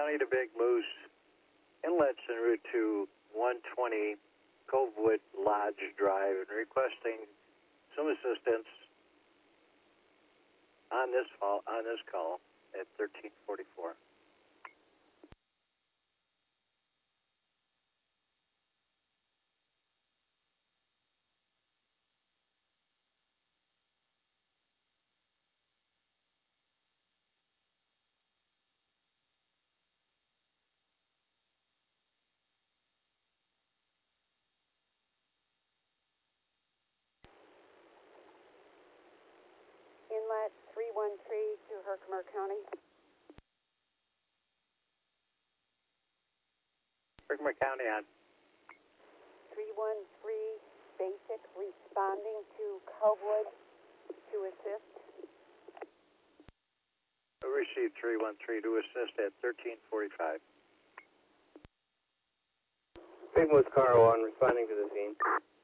County to Big Moose, inlets en route to 120 Covewood Lodge Drive, and requesting some assistance on this call at 1344. Inlet 313 to Herkimer County. Herkimer County on. 313 basic responding to Covewood to assist. Received 313 to assist at 1345. Big Moose Car 1 responding to the scene.